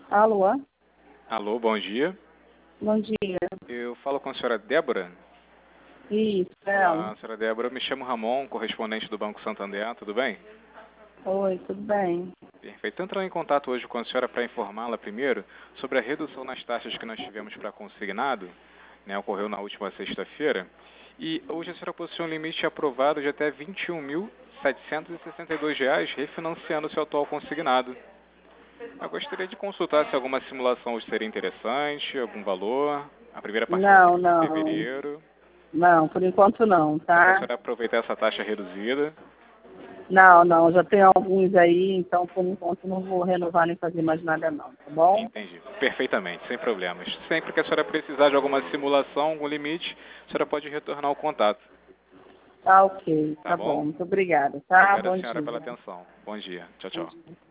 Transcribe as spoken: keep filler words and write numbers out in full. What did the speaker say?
Alô? Alô, bom dia. Bom dia. Eu falo com a senhora Débora. Isso, Olá, ela. senhora Débora. Eu me chamo Ramon, correspondente do Banco Santander. Tudo bem? Oi, tudo bem? Perfeito. Estou entrando em contato hoje com a senhora para informá-la primeiro sobre a redução nas taxas que nós tivemos para consignado, né, ocorreu na última sexta-feira. E hoje a senhora possui um limite aprovado de até vinte e um mil setecentos e sessenta e dois reais, refinanciando o seu atual consignado. Eu gostaria de consultar se alguma simulação hoje seria interessante, algum valor. A primeira parcela Não, seria em não. fevereiro. Não, por enquanto não, Só para a tá? senhora aproveitar essa taxa reduzida. Não, não, já tem alguns aí, então por enquanto não vou renovar nem fazer mais nada não, tá bom? Entendi. Perfeitamente, sem problemas. Sempre que a senhora precisar de alguma simulação, algum limite, a senhora pode retornar o contato. Tá ok, Tá tá bom? bom. Muito obrigada, tá? Obrigado a Bom senhora pela dia. atenção. Bom dia. Tchau, Bom tchau. dia.